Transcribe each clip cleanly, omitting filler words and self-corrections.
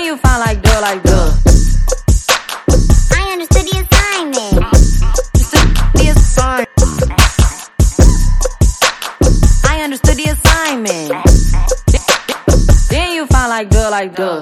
you find like duh, like duh. I understood the assignment. The assignment. I understood the assignment. Then you find like duh, like duh.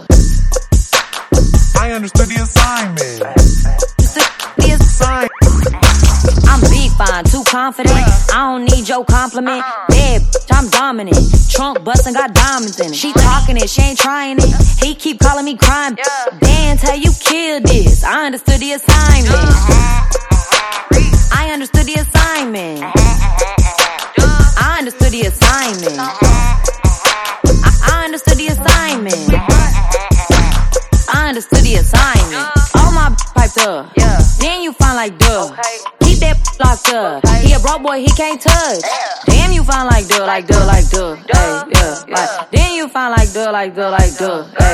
I understood the assignment. The assignment. I'm big fine, too confident. I don't need your compliment. Bad, I'm dominant. Trunk bustin', got diamonds in it. She talking it, she ain't trying it. He keep calling me crime. Dance, how you killed this. I understood the assignment. I understood the assignment. I understood the assignment. I understood the assignment. I understood the assignment. All my piped up. Then you find like duh. Keep that locked up. He a broke boy, he can't touch. Damn, you find like duh, like duh, like duh. Hey, yeah, like. Then you find like duh, like duh, like duh. Hey.